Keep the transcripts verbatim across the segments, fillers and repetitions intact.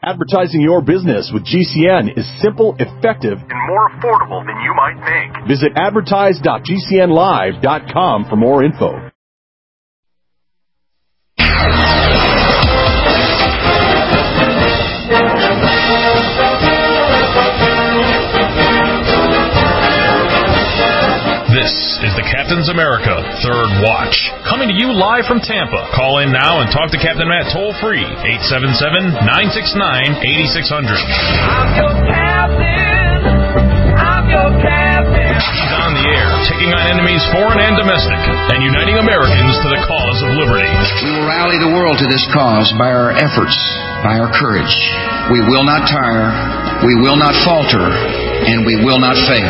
Advertising your business with G C N is simple, effective, and more affordable than you might think. Visit advertise dot g c n live dot com for more info. This is the Captain's America Third Watch, coming to you live from Tampa. Call in now and talk to Captain Matt toll-free, eight seven seven, nine six nine, eight six zero zero. I'm your captain. I'm your captain. He's on the air, taking on enemies foreign and domestic, and uniting Americans to the cause of liberty. We will rally the world to this cause by our efforts, by our courage. We will not tire, we will not falter, and we will not fail.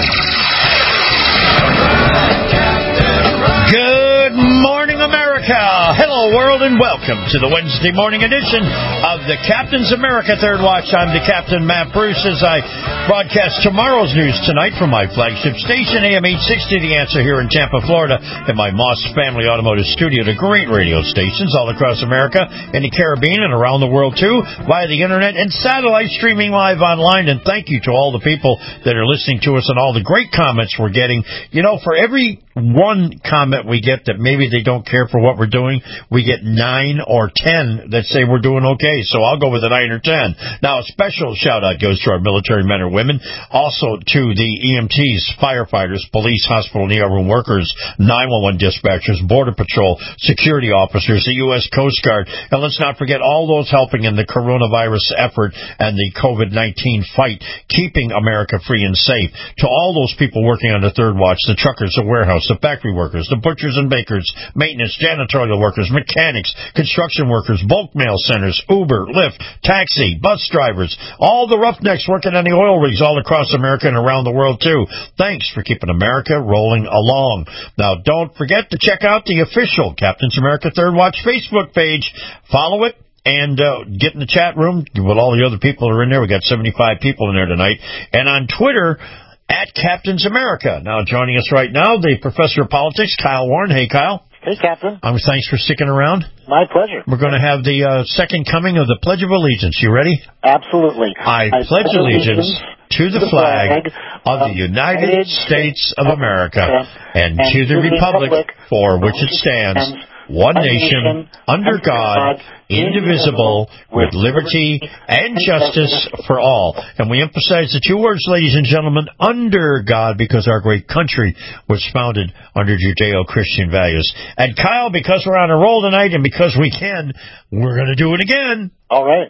Good morning, America. Hello, world, and welcome to the Wednesday morning edition of the Captain's America Third Watch. I'm the Captain, Matt Bruce, as I broadcast tomorrow's news tonight from my flagship station, A M eight sixty, The Answer, here in Tampa, Florida, and my Moss Family Automotive Studio, to great radio stations all across America, in the Caribbean, and around the world, too, via the Internet and satellite, streaming live online. And thank you to all the people that are listening to us and all the great comments we're getting. You know, for every one comment we get that maybe they don't care for what we're doing, we get nine or ten that say we're doing okay. So I'll go with a nine or ten. Now, a special shout-out goes to our military men and women, also to the E M Ts, firefighters, police, hospital, and E R room workers, nine one one dispatchers, Border Patrol, security officers, the U S Coast Guard, and let's not forget all those helping in the coronavirus effort and the COVID nineteen fight, keeping America free and safe. To all those people working on the Third Watch, the truckers, the warehouse, the factory workers, the butchers and bakers, maintenance, janitorial workers, mechanics, construction workers, bulk mail centers, Uber, Lyft, taxi, bus drivers, all the roughnecks working on the oil rigs all across America and around the world, too. Thanks for keeping America rolling along. Now, don't forget to check out the official Captain's America Third Watch Facebook page. Follow it. And uh, get in the chat room with all the other people who are in there. We got seventy-five people in there tonight. And on Twitter, at Captain's America. Now, joining us right now, the Professor of Politics, Kyle Warren. Hey, Kyle. Hey, Captain. Um, thanks for sticking around. My pleasure. We're going to have the uh, second coming of the Pledge of Allegiance. You ready? Absolutely. I, I pledge allegiance to the flag of the United States of America and to the republic for which it stands, one nation, under God, indivisible, with liberty and justice for all. And we emphasize the two words, ladies and gentlemen, under God, because our great country was founded under Judeo-Christian values. And Kyle, because we're on a roll tonight and because we can, we're going to do it again. All right.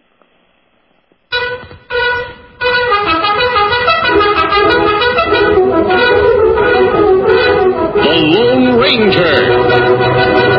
The Lone Ranger.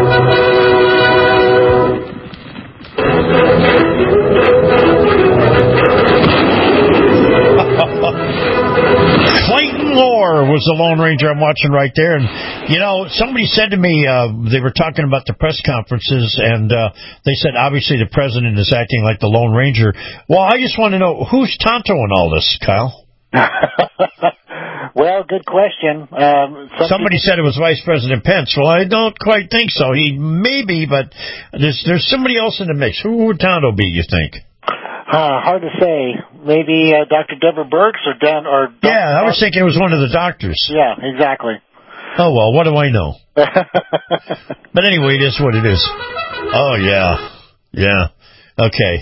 Clayton Lohr was the Lone Ranger I'm watching right there. And, you know, somebody said to me, uh, they were talking about the press conferences, and uh, they said, obviously, the president is acting like the Lone Ranger. Well, I just want to know, who's Tonto in all this, Kyle? Well, good question. Um, Somebody people... said it was Vice President Pence. Well, I don't quite think so. He may be, but there's there's somebody else in the mix. Who would Tonto be, you think? Uh, hard to say. Maybe uh, Doctor Deborah Birx or Dan or. Doctor Yeah, I was thinking it was one of the doctors. Yeah, exactly. Oh well, what do I know? But anyway, it is what it is. Oh yeah, yeah. Okay.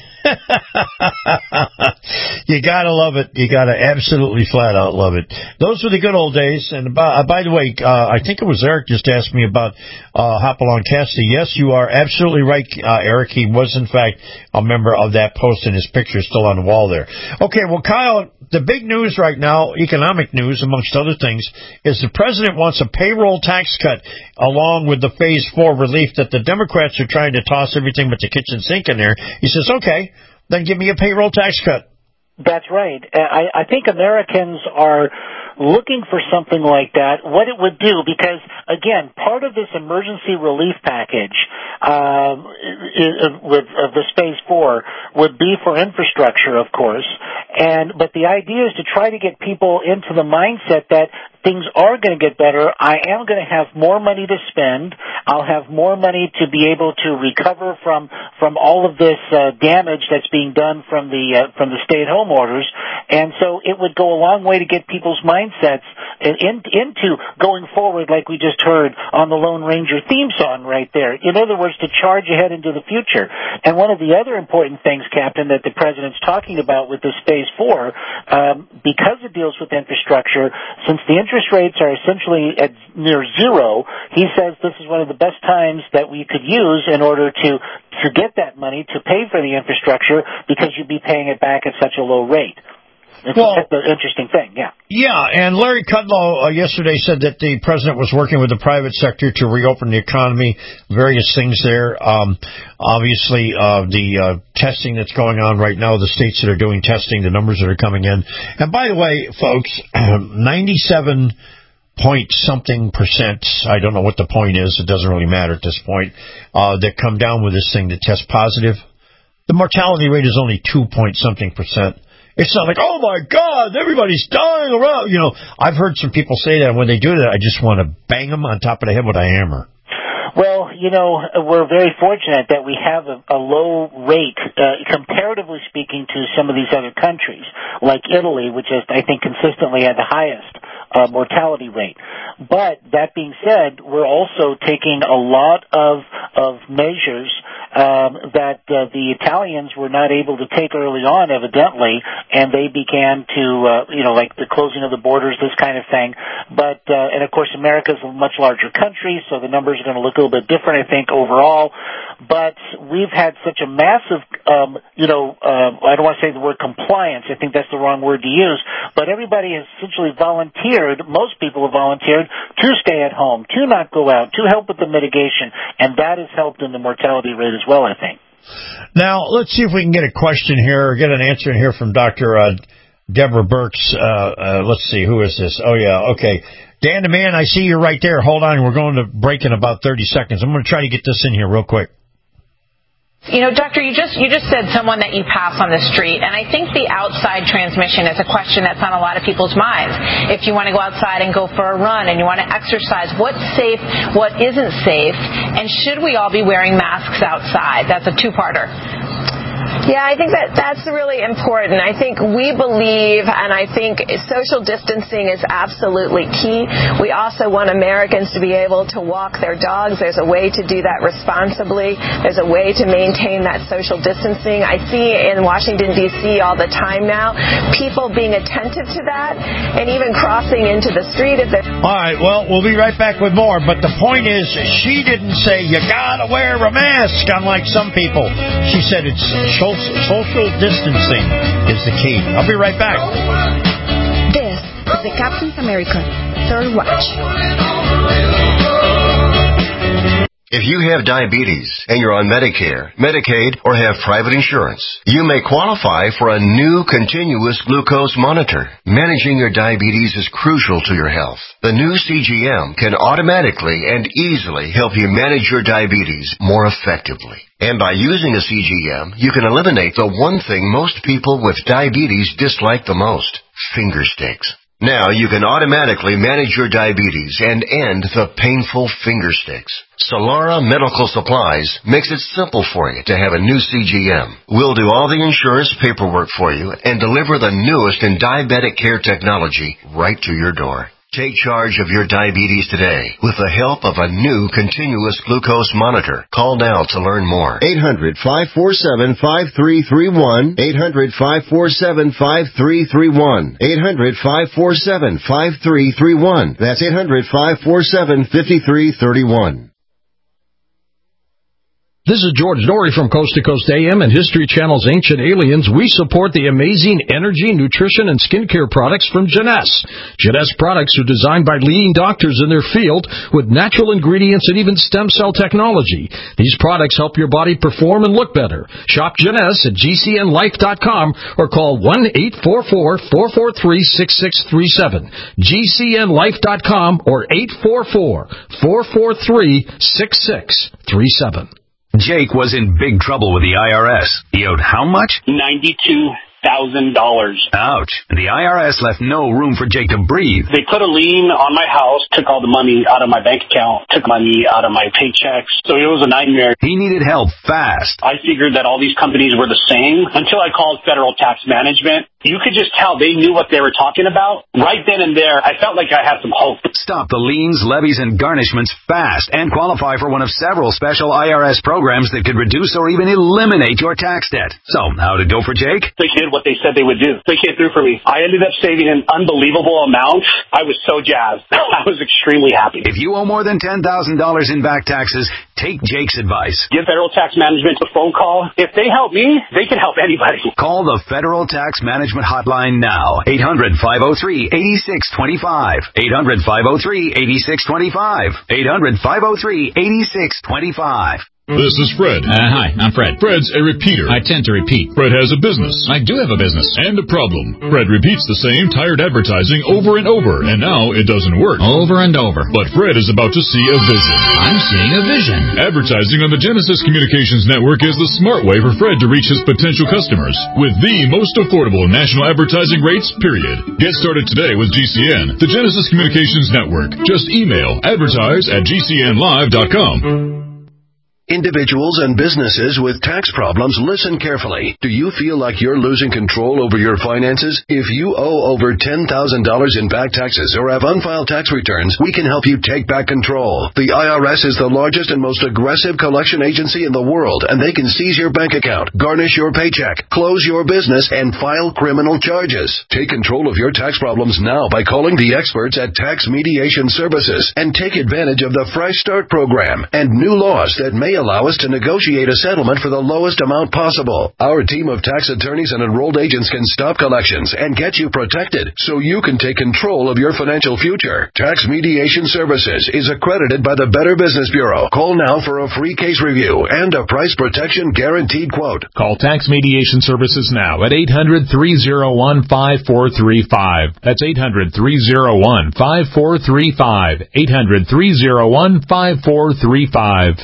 You gotta love it. You gotta absolutely flat out love it. Those were the good old days. And by, by the way, uh, I think it was Eric just asked me about uh, Hopalong Cassidy. Yes, you are absolutely right, uh, Eric. He was, in fact, a member of that post, and his picture is still on the wall there. Okay, well, Kyle, the big news right now, economic news, amongst other things, is the president wants a payroll tax cut along with the phase four relief that the Democrats are trying to toss everything but the kitchen sink in there. He says, okay, then give me a payroll tax cut. That's right. I, I think Americans are looking for something like that, what it would do, because, again, part of this emergency relief package um, with of this phase four would be for infrastructure, of course, and but the idea is to try to get people into the mindset that things are going to get better. I am going to have more money to spend. I'll have more money to be able to recover from from all of this uh, damage that's being done from the uh, from the stay-at-home orders. And so it would go a long way to get people's mindsets in, into going forward, like we just heard on the Lone Ranger theme song right there. In other words, to charge ahead into the future. And one of the other important things, Captain, that the President's talking about with this Phase four, um, because it deals with infrastructure, since the interest rates are essentially at near zero, he says this is one of the best times that we could use in order to, to get that money to pay for the infrastructure, because you'd be paying it back at such a low rate. It's well, that's an interesting thing, yeah. Yeah, and Larry Kudlow uh, yesterday said that the president was working with the private sector to reopen the economy, various things there. Um, obviously, uh, the uh, testing that's going on right now, the states that are doing testing, the numbers that are coming in. And by the way, folks, ninety-seven point something percent, I don't know what the point is, it doesn't really matter at this point, uh, that come down with this thing that test positive. The mortality rate is only two point something percent. It's not like, oh, my God, everybody's dying around. You know, I've heard some people say that, and when they do that, I just want to bang them on top of the head with a hammer. Well, you know, we're very fortunate that we have a, a low rate, uh, comparatively speaking, to some of these other countries, like Italy, which is, I think, consistently at the highest uh, mortality rate. But that being said, we're also taking a lot of of measures um, that uh, the Italians were not able to take early on, evidently, and they began to, uh, you know, like the closing of the borders, this kind of thing. But uh, and of course, America's a much larger country, so the numbers are going to look a little bit different, I think, overall. But we've had such a massive, um, you know, uh, I don't want to say the word compliance. I think that's the wrong word to use. But everybody has essentially volunteered, most people have volunteered to stay at home, to not go out, to help with the mitigation. And that has helped in the mortality rate as well, I think. Now, let's see if we can get a question here, or get an answer in here from Doctor Uh, Deborah Birx. Uh, uh, let's see, who is this? Oh, yeah, okay. Dan the Man, I see you right there. Hold on, we're going to break in about thirty seconds. I'm going to try to get this in here real quick. You know, Doctor, you just you just said someone that you pass on the street, and I think the outside transmission is a question that's on a lot of people's minds. If you want to go outside and go for a run and you want to exercise, what's safe, what isn't safe, and should we all be wearing masks outside? That's a two-parter. Yeah, I think that that's really important. I think we believe, and I think social distancing is absolutely key. We also want Americans to be able to walk their dogs. There's a way to do that responsibly. There's a way to maintain that social distancing. I see in Washington, D C all the time now, people being attentive to that and even crossing into the street. If they're... All right, well, we'll be right back with more. But the point is, she didn't say you got to wear a mask, unlike some people. She said it's social distancing is the key. I'll be right back. This is the Captain's America Third Watch. If you have diabetes and you're on Medicare, Medicaid, or have private insurance, you may qualify for a new continuous glucose monitor. Managing your diabetes is crucial to your health. The new C G M can automatically and easily help you manage your diabetes more effectively. And by using a C G M, you can eliminate the one thing most people with diabetes dislike the most: finger sticks. Now you can automatically manage your diabetes and end the painful finger sticks. Solara Medical Supplies makes it simple for you to have a new C G M. We'll do all the insurance paperwork for you and deliver the newest in diabetic care technology right to your door. Take charge of your diabetes today with the help of a new continuous glucose monitor. Call now to learn more. eight hundred, five four seven, five three three one. eight hundred, five four seven, five three three one. eight hundred, five four seven, five three three one. That's eight hundred, five four seven, five three three one. This is George Dory from Coast to Coast A M and History Channel's Ancient Aliens. We support the amazing energy, nutrition, and skincare products from Jeunesse. Jeunesse products are designed by leading doctors in their field with natural ingredients and even stem cell technology. These products help your body perform and look better. Shop Jeunesse at G C N life dot com or call one eight four four, four four three, six six three seven. G C N life dot com or eight four four, four four three, six six three seven. Jake was in big trouble with the I R S. He owed how much? ninety-two thousand dollars. Ouch. The I R S left no room for Jake to breathe. They put a lien on my house, took all the money out of my bank account, took money out of my paychecks. So it was a nightmare. He needed help fast. I figured that all these companies were the same until I called Federal Tax Management. You could just tell they knew what they were talking about. Right then and there, I felt like I had some hope. Stop the liens, levies, and garnishments fast and qualify for one of several special I R S programs that could reduce or even eliminate your tax debt. So, how'd it go for Jake? They did what they said they would do. They came through for me. I ended up saving an unbelievable amount. I was so jazzed. I was extremely happy. If you owe more than ten thousand dollars in back taxes, take Jake's advice. Give Federal Tax Management a phone call. If they help me, they can help anybody. Call the Federal Tax Management Hotline now. eight hundred, five oh three, eight six two five. eight hundred, five oh three, eight six two five. eight hundred, five oh three, eight six two five. This is Fred. Uh, hi, I'm Fred. Fred's a repeater. I tend to repeat. Fred has a business. I do have a business. And a problem. Fred repeats the same tired advertising over and over, and now it doesn't work. Over and over. But Fred is about to see a vision. I'm seeing a vision. Advertising on the Genesis Communications Network is the smart way for Fred to reach his potential customers with the most affordable national advertising rates, period. Get started today with G C N, the Genesis Communications Network. Just email advertise at g c n live dot com. Individuals and businesses with tax problems, listen carefully. Do you feel like you're losing control over your finances? If you owe over ten thousand dollars in back taxes or have unfiled tax returns, we can help you take back control. The I R S is the largest and most aggressive collection agency in the world, and they can seize your bank account, garnish your paycheck, close your business, and file criminal charges. Take control of your tax problems now by calling the experts at Tax Mediation Services and take advantage of the Fresh Start program and new laws that may allow us to negotiate a settlement for the lowest amount possible. Our team of tax attorneys and enrolled agents can stop collections and get you protected so you can take control of your financial future. Tax Mediation Services is accredited by the Better Business Bureau. Call now for a free case review and a price protection guaranteed quote. Call Tax Mediation Services now at eight hundred, three oh one, five four three five. That's eight hundred, three oh one, five four three five. eight hundred, three oh one, five four three five.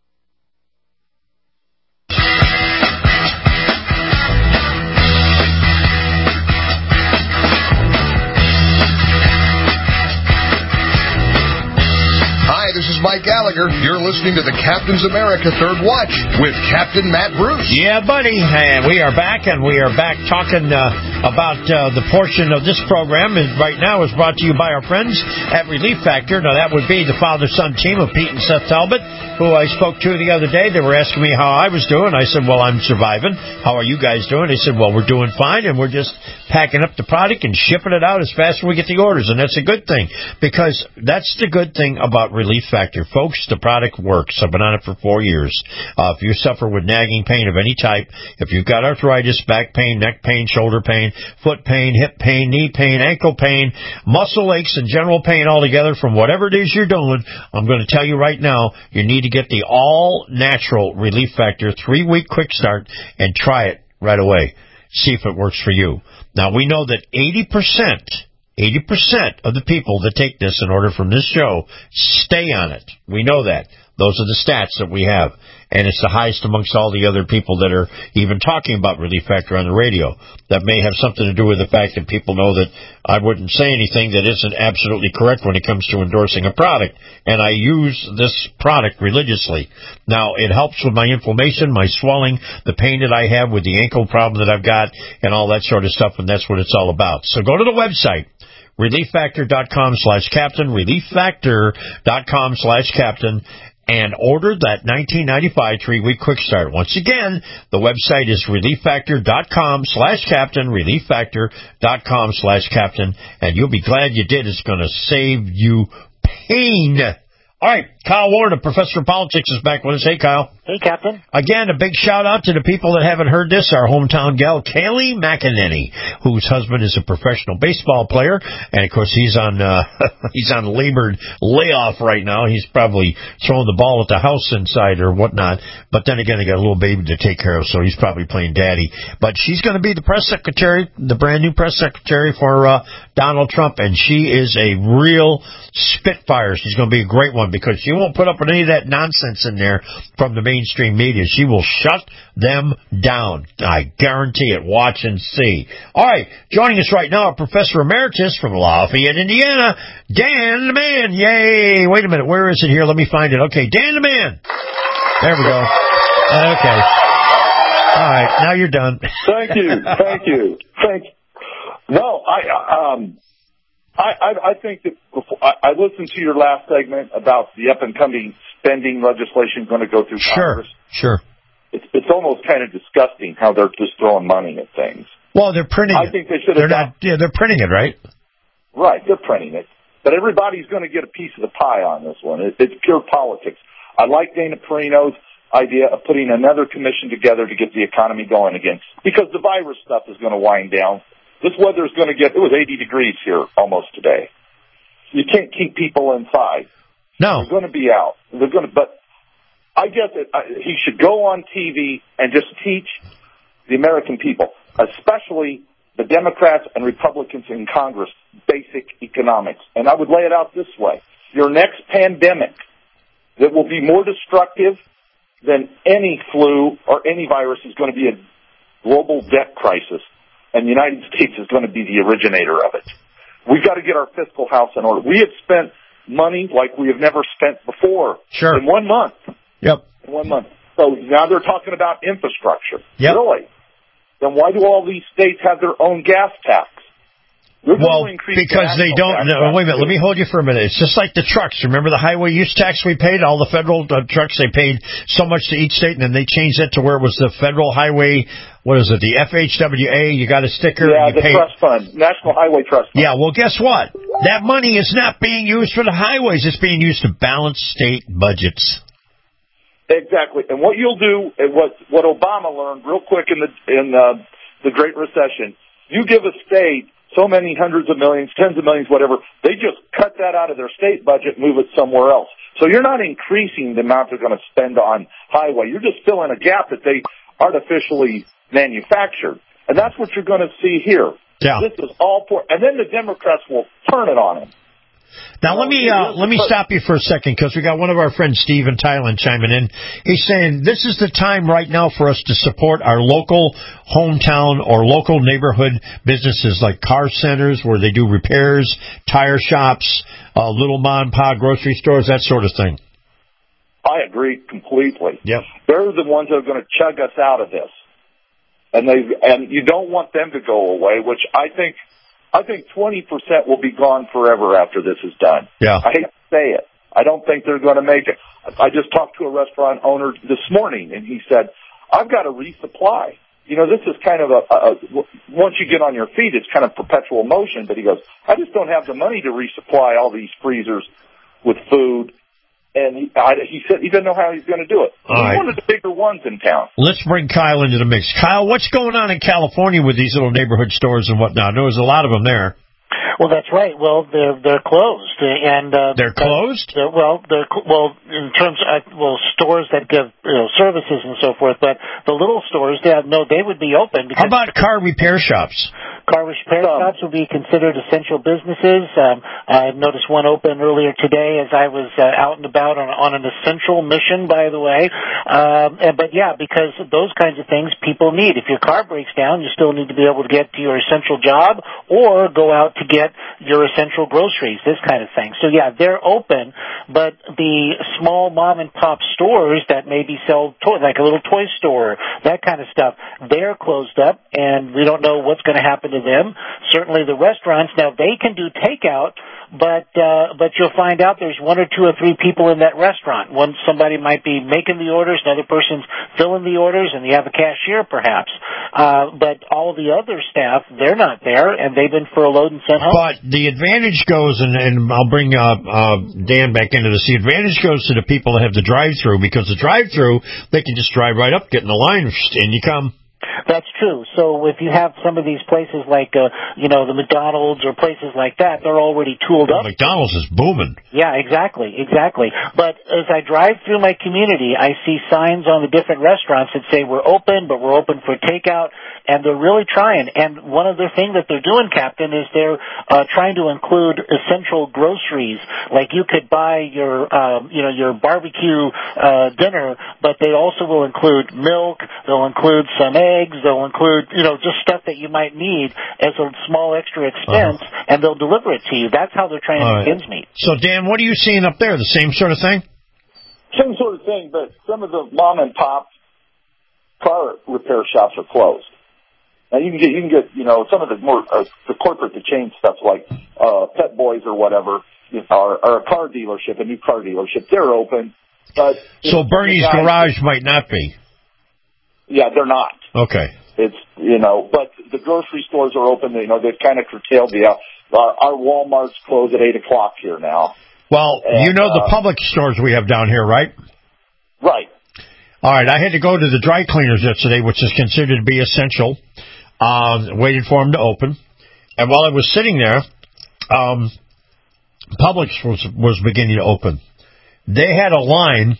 This is Mike Gallagher. You're listening to the Captain's America Third Watch with Captain Matt Bruce. Yeah, buddy. And we are back, and we are back talking uh, about uh, the portion of this program is right now is brought to you by our friends at Relief Factor. Now, that would be the father-son team of Pete and Seth Talbot, who I spoke to the other day. They were asking me how I was doing. I said, well, I'm surviving. How are you guys doing? They said, well, we're doing fine, and we're just packing up the product and shipping it out as fast as we get the orders. And that's a good thing, because that's the good thing about Relief Factor. Folks, the product works. I've been on it for four years. Uh, if you suffer with nagging pain of any type, if you've got arthritis, back pain, neck pain, shoulder pain, foot pain, hip pain, knee pain, ankle pain, muscle aches, and general pain altogether from whatever it is you're doing, I'm going to tell you right now, you need to get the all-natural Relief Factor three-week quick start and try it right away. See if it works for you. Now, we know that eighty percent eighty percent of the people that take this in order from this show stay on it. We know that. Those are the stats that we have. And it's the highest amongst all the other people that are even talking about Relief Factor on the radio. That may have something to do with the fact that people know that I wouldn't say anything that isn't absolutely correct when it comes to endorsing a product. And I use this product religiously. Now, it helps with my inflammation, my swelling, the pain that I have with the ankle problem that I've got, and all that sort of stuff, and that's what it's all about. So go to the website. relief factor dot com slash captain, relief factor dot com slash captain, and order that nineteen ninety-five three-week quick start. Once again, the website is relief factor dot com slash captain, relief factor dot com slash captain, and you'll be glad you did. It's going to save you pain. All right, Kyle Warren, Professor of Politics, is back with us. Hey, Kyle. Hey, Captain. Again, a big shout-out to the people that haven't heard this. Our hometown gal, Kaylee McEnany, whose husband is a professional baseball player. And, of course, he's on uh, he's on labored layoff right now. He's probably throwing the ball at the house inside or whatnot. But then again, they got a little baby to take care of, so he's probably playing daddy. But she's going to be the press secretary, the brand-new press secretary for uh, Donald Trump. And she is a real spitfire. She's going to be a great one because she won't put up with any of that nonsense in there from the mainstream media. She will shut them down. I guarantee it. Watch and see. All right, joining us right now, Professor Emeritus from Lafayette, Indiana, Dan the Man. Yay! Wait a minute, where is it here? Let me find it. Okay, Dan the Man. There we go. Okay. All right, now you're done. Thank you. Thank you. Thank you. No, I um, I, I, I think that before, I, I listened to your last segment about the up-and-coming spending legislation going to go through Congress. Sure, sure. It's, it's almost kind of disgusting how they're just throwing money at things. Well, they're printing I it. think they should They're have not, yeah, they're printing it, right? Right, they're printing it. But everybody's going to get a piece of the pie on this one. It, it's pure politics. I like Dana Perino's idea of putting another commission together to get the economy going again, because the virus stuff is going to wind down. This weather is going to get, it was eighty degrees here almost today. You can't keep people inside. No. They're going to be out. They're going to, but I guess it, I, he should go on T V and just teach the American people, especially the Democrats and Republicans in Congress, basic economics. And I would lay it out this way. Your next pandemic that will be more destructive than any flu or any virus is going to be a global debt crisis. And the United States is going to be the originator of it. We've got to get our fiscal house in order. We have spent money like we have never spent before. Sure. In one month. Yep. In one month. So now they're talking about infrastructure. Yep. Really? Then why do all these states have their own gas tax? Well, because they don't. No, wait a minute. Let me hold you for a minute. It's just like the trucks. Remember the highway use tax we paid? All the federal uh, trucks, they paid so much to each state, and then they changed it to where it was the federal highway. What is it? The F H W A. You got a sticker. Yeah, and you the paid. trust fund, National Highway Trust Fund. Yeah. Well, guess what? That money is not being used for the highways. It's being used to balance state budgets. Exactly. And what you'll do, and what what Obama learned real quick in the in uh, the Great Recession, you give a state so many hundreds of millions, tens of millions, whatever, they just cut that out of their state budget, move it somewhere else. So you're not increasing the amount they're going to spend on highway. You're just filling a gap that they artificially manufactured. And that's what you're going to see here. Yeah. This is all for, and then the Democrats will turn it on them. Now, let me uh, let me stop you for a second, because we got one of our friends, Steve in Thailand, chiming in. He's saying this is the time right now for us to support our local hometown or local neighborhood businesses like car centers where they do repairs, tire shops, uh, little mom and pop grocery stores, that sort of thing. I agree completely. Yep. They're the ones that are going to chug us out of this. And they and you don't want them to go away, which I think... I think twenty percent will be gone forever after this is done. Yeah. I hate to say it. I don't think they're going to make it. I just talked to a restaurant owner this morning, and he said, I've got to resupply. You know, this is kind of a, a, a, once you get on your feet, it's kind of perpetual motion. But he goes, I just don't have the money to resupply all these freezers with food. And he, I, he said he doesn't know how he's going to do it. All he's right. one of the bigger ones in town. Let's bring Kyle into the mix. Kyle, what's going on in California with these little neighborhood stores and whatnot? There was a lot of them there. Well, that's right. Well, they're they're closed, and uh, they're closed. They're, well, they're well in terms of well stores that give you know, services and so forth. But the little stores, they have, no, they would be open. Because how about car repair shops? Car repair shops would be considered essential businesses. Um, I noticed one open earlier today as I was uh, out and about on, on an essential mission, by the way. Um, and, but yeah, because those kinds of things people need. If your car breaks down, you still need to be able to get to your essential job or go out to get your essential groceries, this kind of thing. So yeah, they're open, but the small mom and pop stores that maybe sell toys, like a little toy store, that kind of stuff, they're closed up, and we don't know what's going to happen to them. Certainly the restaurants, now they can do takeout, but uh, but you'll find out there's one or two or three people in that restaurant. One somebody might be making the orders, another person's filling the orders, and you have a cashier perhaps. Uh, but all the other staff, they're not there, and they've been furloughed and sent home. But the advantage goes, and, and I'll bring uh, uh, Dan back into this. The advantage goes to the people that have the drive-through, because the drive-through, they can just drive right up, get in the line, and you come. That's true. So if you have some of these places like, uh, you know, the McDonald's or places like that, they're already tooled well, up. McDonald's is booming. Yeah, exactly, exactly. But as I drive through my community, I see signs on the different restaurants that say we're open, but we're open for takeout, and they're really trying. And one other thing that they're doing, Captain, is they're uh, trying to include essential groceries. Like you could buy your, uh, you know, your barbecue uh, dinner, but they also will include milk. They'll include some eggs. They'll include, you know, just stuff that you might need as a small extra expense, uh-huh. and they'll deliver it to you. That's how they're trying All to right. make ends meet. So, Dan, what are you seeing up there? The same sort of thing? Same sort of thing, but some of the mom and pop car repair shops are closed. Now you can get, you can get, you know, some of the more uh, the corporate to chain stuff like uh, Pet Boys or whatever, you know, or, or a car dealership, a new car dealership. They're open, but so know, Bernie's guys, Garage might not be. Yeah, they're not. Okay. It's you know, but the grocery stores are open. You know, they've kind of curtailed the. Uh, our, our Walmart's close at eight o'clock here now. Well, and, you know the uh, public stores we have down here, right? Right. All right. I had to go to the dry cleaners yesterday, which is considered to be essential. Uh, waited for them to open, and while I was sitting there, um, Publix was was beginning to open. They had a line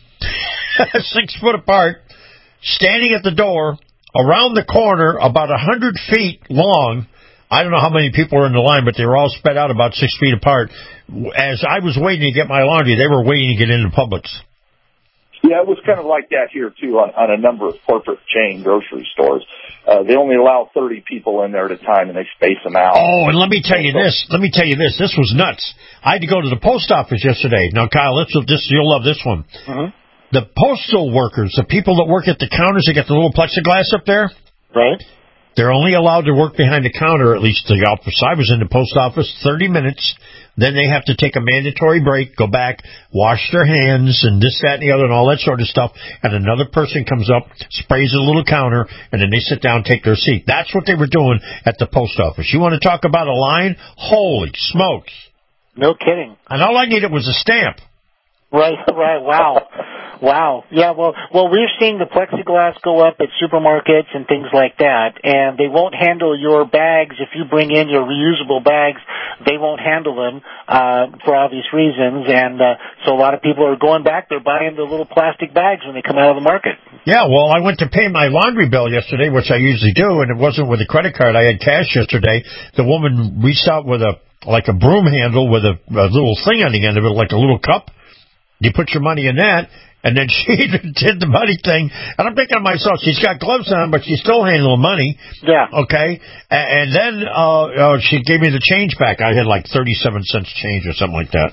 six foot apart, standing at the door, around the corner, about a hundred feet long. I don't know how many people were in the line, but they were all spread out about six feet apart. As I was waiting to get my laundry, they were waiting to get into Publix. Yeah, it was kind of like that here, too, on, on a number of corporate chain grocery stores. Uh, they only allow thirty people in there at a time, and they space them out. Oh, and let me tell you this. Let me tell you this. This was nuts. I had to go to the post office yesterday. Now, Kyle, this, this you'll love this one. Mm-hmm. The postal workers, the people that work at the counters, they got the little plexiglass up there. Right. They're only allowed to work behind the counter, at least the office. I was in the post office thirty minutes. Then they have to take a mandatory break, go back, wash their hands, and this, that, and the other, and all that sort of stuff. And another person comes up, sprays a little counter, and then they sit down and take their seat. That's what they were doing at the post office. You want to talk about a line? Holy smokes. No kidding. And all I needed was a stamp. Right, right, wow. Wow. Yeah, well, well, we're seeing the plexiglass go up at supermarkets and things like that, and they won't handle your bags. If you bring in your reusable bags, they won't handle them uh, for obvious reasons, and uh, so a lot of people are going back. They're buying the little plastic bags when they come out of the market. Yeah, well, I went to pay my laundry bill yesterday, which I usually do, and it wasn't with a credit card. I had cash yesterday. The woman reached out with a like a broom handle with a, a little thing on the end of it, like a little cup. You put your money in that, and then she did the money thing. And I'm thinking to myself, she's got gloves on, but she's still handling money. Yeah. Okay. And, and then uh, uh, she gave me the change back. I had like thirty-seven cents change or something like that.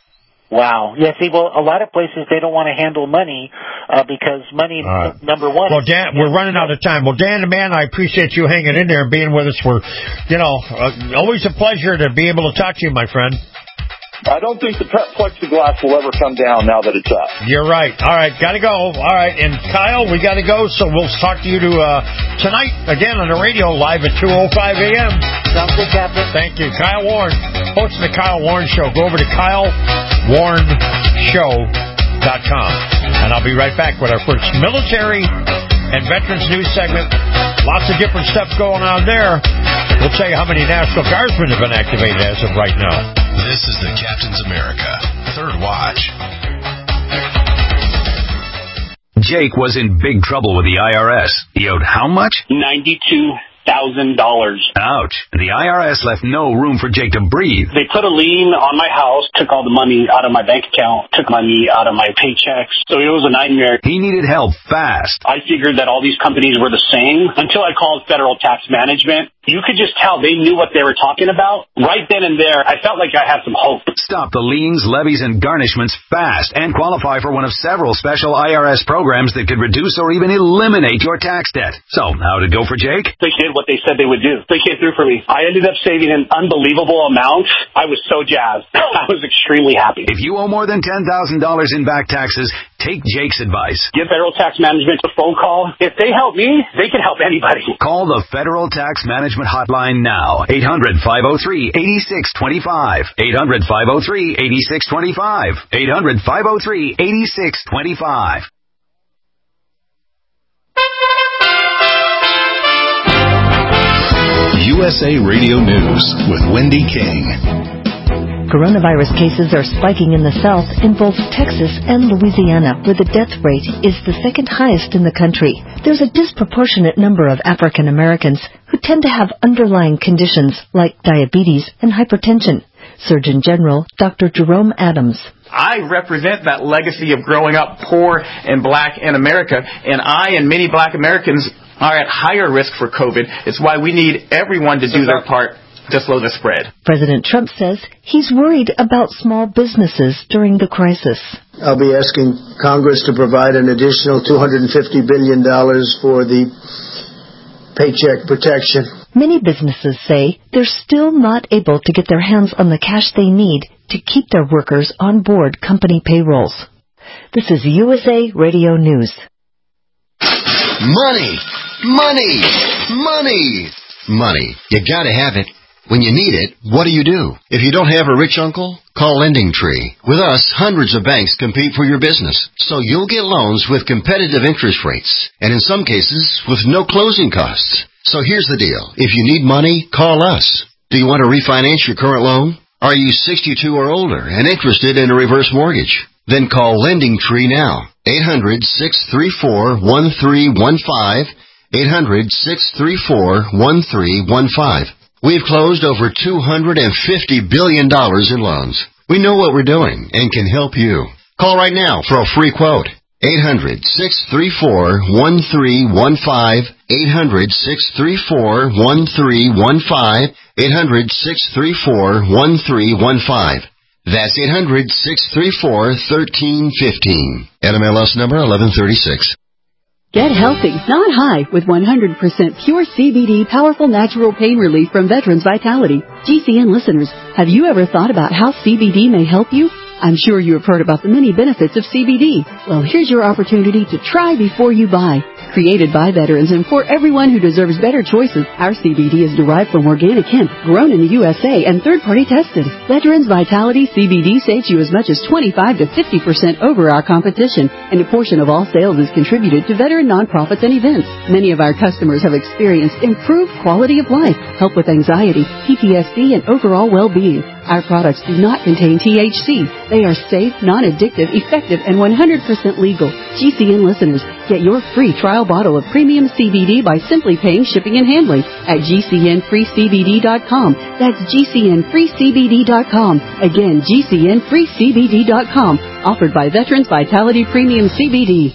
Wow. Yeah, see, well, a lot of places, they don't want to handle money uh, because money, right. number one. Well, Dan, we're running out of time. Well, Dan, man, I appreciate you hanging in there and being with us. For, you know, uh, always a pleasure to be able to talk to you, my friend. I don't think the plexiglass will ever come down now that it's up. You're right. All right, got to go. All right, and Kyle, we got to go, so we'll talk to you to, uh, tonight again on the radio live at two oh five a.m. Sounds good, Captain. Thank you. Kyle Warren, host of the Kyle Warren Show. Go over to kyle warren show dot com, and I'll be right back with our first military and veterans news segment. Lots of different stuff going on there. We'll tell you how many National Guardsmen have been activated as of right now. This is the Captain's America Third Watch. Jake was in big trouble with the I R S. He owed how much? ninety-two thousand dollars. Ouch. The I R S left no room for Jake to breathe. They put a lien on my house, took all the money out of my bank account, took money out of my paychecks. So it was a nightmare. He needed help fast. I figured that all these companies were the same until I called Federal Tax Management. You could just tell they knew what they were talking about. Right then and there, I felt like I had some hope. Stop the liens, levies, and garnishments fast and qualify for one of several special I R S programs that could reduce or even eliminate your tax debt. So, how'd it go for Jake? They did what they said they would do. They came through for me. I ended up saving an unbelievable amount. I was so jazzed. I was extremely happy. If you owe more than ten thousand dollars in back taxes, take Jake's advice. Give Federal Tax Management a phone call. If they help me, they can help anybody. Call the Federal Tax Management Hotline now. eight hundred, five oh three, eight six two five. eight hundred, five oh three, eight six two five. eight hundred, five oh three, eight six two five. U S A Radio News with Wendy King. Coronavirus cases are spiking in the South in both Texas and Louisiana, where the death rate is the second highest in the country. There's a disproportionate number of African Americans who tend to have underlying conditions like diabetes and hypertension. Surgeon General Doctor Jerome Adams. I represent that legacy of growing up poor and black in America, and I and many black Americans are at higher risk for COVID. It's why we need everyone to do their part to slow the spread. President Trump says he's worried about small businesses during the crisis. I'll be asking Congress to provide an additional two hundred fifty billion dollars for the Paycheck Protection. Many businesses say they're still not able to get their hands on the cash they need to keep their workers on board company payrolls. This is U S A Radio News. Money! Money! Money! Money. You gotta have it. When you need it, what do you do? If you don't have a rich uncle, call Lending Tree. With us, hundreds of banks compete for your business, so you'll get loans with competitive interest rates, and in some cases, with no closing costs. So here's the deal. If you need money, call us. Do you want to refinance your current loan? Are you sixty-two or older and interested in a reverse mortgage? Then call Lending Tree now. eight hundred, six three four, one three one five. eight hundred, six three four, one three one five. We've closed over two hundred fifty billion dollars in loans. We know what we're doing and can help you. Call right now for a free quote. eight hundred, six three four, one three one five. eight hundred, six three four, one three one five. eight hundred, six three four, one three one five. That's eight hundred, six three four, one three one five. N M L S number eleven thirty-six. Get healthy, not high, with one hundred percent pure C B D powerful natural pain relief from Veterans Vitality. G C N listeners, have you ever thought about how C B D may help you? I'm sure you have heard about the many benefits of C B D. Well, here's your opportunity to try before you buy. Created by veterans and for everyone who deserves better choices, our C B D is derived from organic hemp, grown in the U S A and third-party tested. Veterans Vitality C B D saves you as much as twenty-five to fifty percent over our competition, and a portion of all sales is contributed to veteran nonprofits and events. Many of our customers have experienced improved quality of life, help with anxiety, P T S D, and overall well-being. Our products do not contain T H C. They are safe, non-addictive, effective, and one hundred percent legal. G C N listeners, get your free trial bottle of premium C B D by simply paying shipping and handling at G C N free C B D dot com. That's G C N free C B D dot com. Again, G C N free C B D dot com. Offered by Veterans Vitality Premium C B D.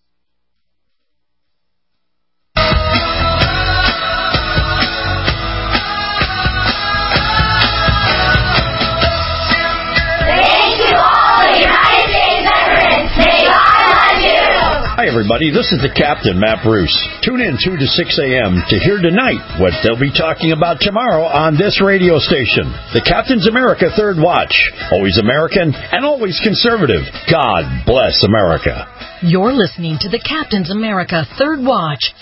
Hi, everybody. This is the Captain, Matt Bruce. Tune in two to six a.m. to hear tonight what they'll be talking about tomorrow on this radio station. The Captain's America Third Watch. Always American and always conservative. God bless America. You're listening to the Captain's America Third Watch.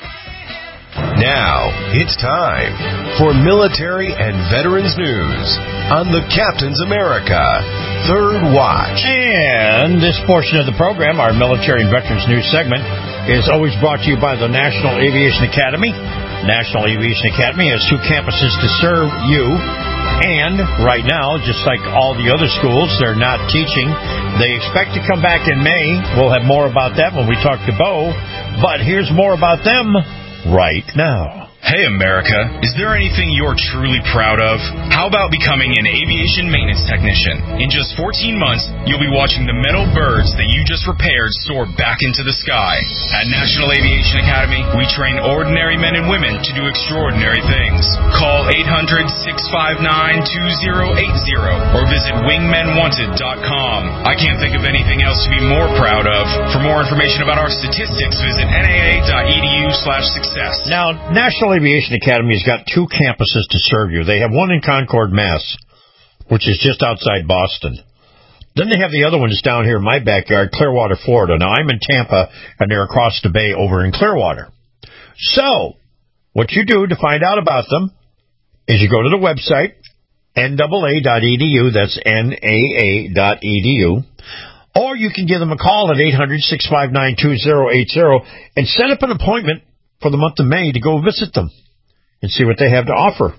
Now, it's time for military and veterans news on the Captain's America Third Watch. And this portion of the program, our military and veterans news segment, is always brought to you by the National Aviation Academy. National Aviation Academy has two campuses to serve you. And right now, just like all the other schools, they're not teaching. They expect to come back in May. We'll have more about that when we talk to Bo. But here's more about them right now. Hey, America, is there anything you're truly proud of? How about becoming an aviation maintenance technician? In just fourteen months, you'll be watching the metal birds that you just repaired soar back into the sky. At National Aviation Academy, we train ordinary men and women to do extraordinary things. Call eight hundred, six five nine, two zero eight zero or visit wingmen wanted dot com. I can't think of anything else to be more proud of. For more information about our statistics, visit N A A dot E D U slash success. Now, National Aviation Academy has got two campuses to serve you. They have one in Concord, Mass, which is just outside Boston. Then they have the other ones down here in my backyard, Clearwater, Florida. Now, I'm in Tampa, and they're across the bay over in Clearwater. So, what you do to find out about them is you go to the website, N A A dot E D U, that's N A A dot E D U, or you can give them a call at eight hundred, six five nine, two zero eight zero and set up an appointment for the month of May to go visit them. and see what they have to offer.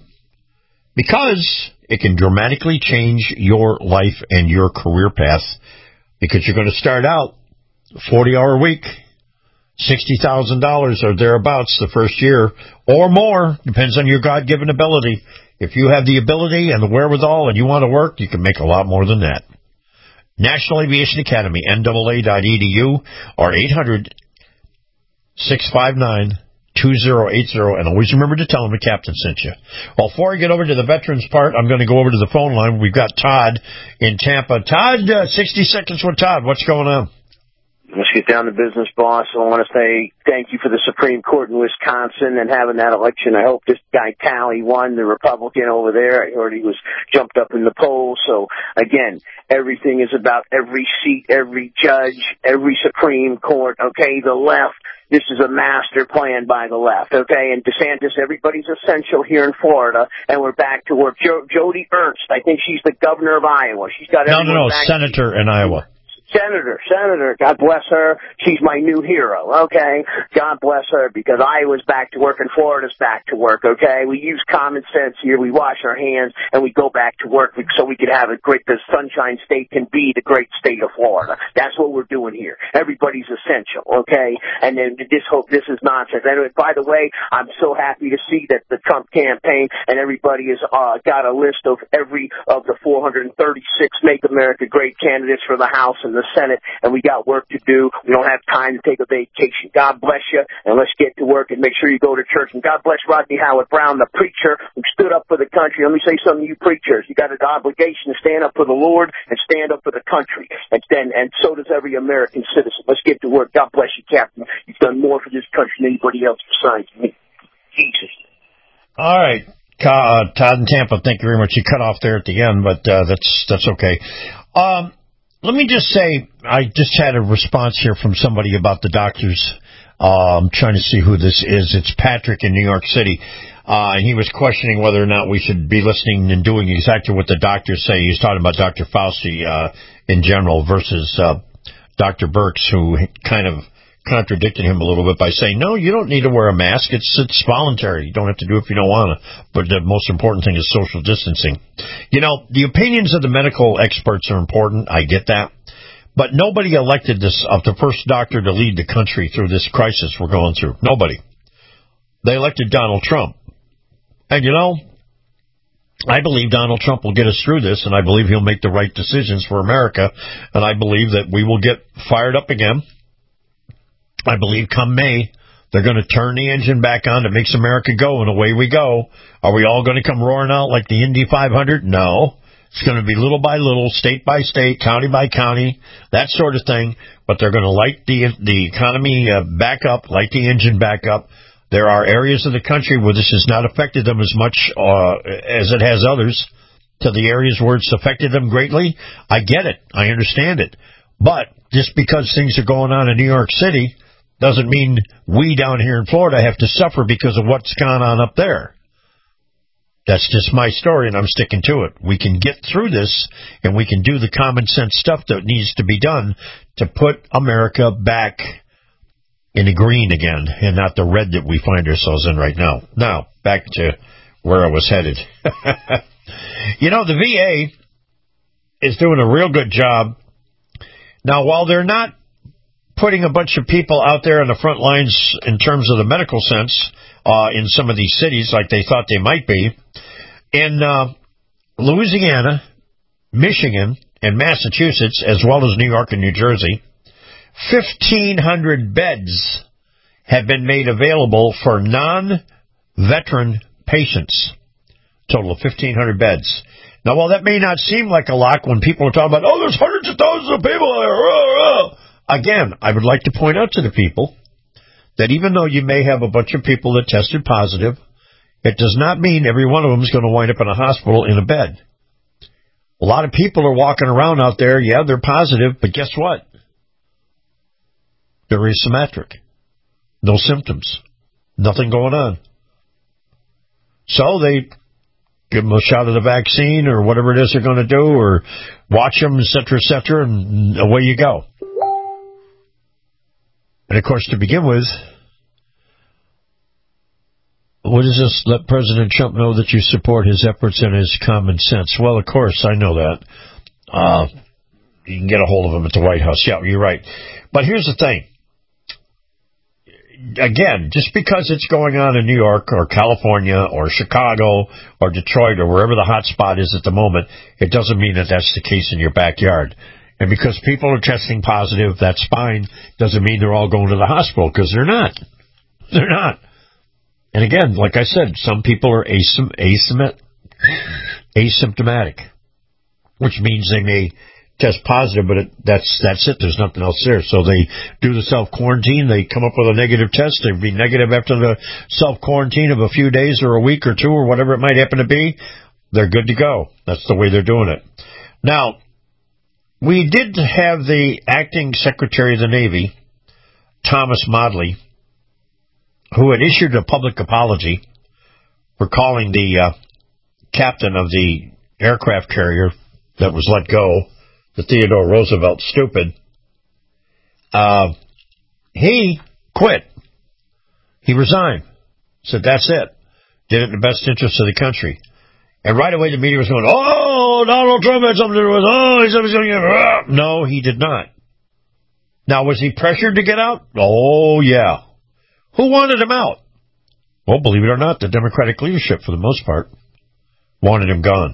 Because it can dramatically change your life and your career path. Because you're going to start out forty-hour week, sixty thousand dollars or thereabouts the first year, or more, depends on your God-given ability. If you have the ability and the wherewithal and you want to work, you can make a lot more than that. National Aviation Academy, N double A dot E D U, or eight hundred, six five nine, two zero eight zero, and always remember to tell them the captain sent you. Well, before I get over to the veterans part, I'm going to go over to the phone line. We've got Todd in Tampa. Todd, uh, sixty seconds with Todd. What's going on? Let's get down to business, boss. I want to say thank you for the Supreme Court in Wisconsin and having that election. I hope this guy Talley won, the Republican over there. I heard he was jumped up in the polls. So, again, everything is about every seat, every judge, every Supreme Court, okay? The left. This is a master plan by the left, okay? And DeSantis, everybody's essential here in Florida, and we're back to work. Jo- Jody Ernst, I think she's the governor of Iowa. She's got no, no, no, back. Senator in Iowa. Senator, Senator, God bless her. She's my new hero, okay? God bless her, because Iowa's back to work and Florida's back to work, okay? We use common sense here. We wash our hands and we go back to work so we can have a great, the Sunshine State can be the great state of Florida. That's what we're doing here. Everybody's essential, okay? And then this hope, this is nonsense. And by the way, I'm so happy to see that the Trump campaign and everybody has uh, got a list of every of the four hundred thirty-six Make America Great candidates for the House and the Senate, and we got work to do. We don't have time to take a vacation. God bless you, and let's get to work and make sure you go to church. And God bless Rodney Howard-Brown, the preacher who stood up for the country. Let me say something to you preachers. You got an obligation to stand up for the Lord and stand up for the country, and then and so does every American citizen. Let's get to work. God bless you, Captain. You've done more for this country than anybody else besides me. Jesus. All right. Uh, Todd in Tampa, thank you very much. You cut off there at the end, but uh, that's that's okay. Um, let me just say, I just had a response here from somebody about the doctors. Uh, I'm trying to see who this is. It's Patrick in New York City. Uh, and he was questioning whether or not we should be listening and doing exactly what the doctors say. He's talking about Doctor Fauci uh, in general versus uh, Doctor Birx, who kind of contradicted him a little bit by saying, no, you don't need to wear a mask. It's it's voluntary. You don't have to do it if you don't want to. But the most important thing is social distancing. You know, the opinions of the medical experts are important. I get that. But nobody elected this of the first doctor to lead the country through this crisis we're going through. Nobody. They elected Donald Trump. And, you know, I believe Donald Trump will get us through this, and I believe he'll make the right decisions for America. And I believe that we will get fired up again. I believe come May, they're going to turn the engine back on that makes America go, and away we go. Are we all going to come roaring out like the Indy five hundred? No. It's going to be little by little, state by state, county by county, that sort of thing. But they're going to light the the economy uh, back up, light the engine back up. There are areas of the country where this has not affected them as much uh, as it has others. To the areas where it's affected them greatly, I get it. I understand it. But just because things are going on in New York City doesn't mean we down here in Florida have to suffer because of what's gone on up there. That's just my story, and I'm sticking to it. We can get through this, and we can do the common sense stuff that needs to be done to put America back in the green again, and not the red that we find ourselves in right now. Now, back to where I was headed. You know, the V A is doing a real good job. Now, while they're not putting a bunch of people out there on the front lines in terms of the medical sense uh, in some of these cities like they thought they might be, in uh, Louisiana, Michigan, and Massachusetts, as well as New York and New Jersey, fifteen hundred beds have been made available for non-veteran patients. Total of fifteen hundred beds. Now, while that may not seem like a lot when people are talking about, oh, there's hundreds of thousands of people there, oh, oh. Again, I would like to point out to the people that even though you may have a bunch of people that tested positive, it does not mean every one of them is going to wind up in a hospital in a bed. A lot of people are walking around out there, yeah, they're positive, but guess what? They're asymptomatic. No symptoms. Nothing going on. So they give them a shot of the vaccine or whatever it is they're going to do, or watch them, et cetera, et cetera, and away you go. And, of course, to begin with, What is this? Let President Trump know that you support his efforts and his common sense. Well, of course, I know that. Uh, you can get a hold of him at the White House. Yeah, you're right. But here's the thing. Again, just because it's going on in New York or California or Chicago or Detroit or wherever the hot spot is at the moment, it doesn't mean that that's the case in your backyard. And because people are testing positive, that's fine. Doesn't mean they're all going to the hospital, because they're not. They're not. And again, like I said, some people are asym- asym- asymptomatic, which means they may test positive, but it, that's that's it. There's nothing else there. So they do the self-quarantine. They come up with a negative test. They'll be negative after the self-quarantine of a few days or a week or two or whatever it might happen to be. They're good to go. That's the way they're doing it. Now, we did have the acting Secretary of the Navy, Thomas Modly, who had issued a public apology for calling the uh, captain of the aircraft carrier that was let go, the Theodore Roosevelt, stupid. Uh, he quit. He resigned. Said, that's it. Did it in the best interest of the country. And right away the media was going, oh, Donald Trump had something to do with it. Oh, he said he's going to get out. No, he did not. Now, was he pressured to get out? Oh, yeah. Who wanted him out? Well, believe it or not, the Democratic leadership, for the most part, wanted him gone.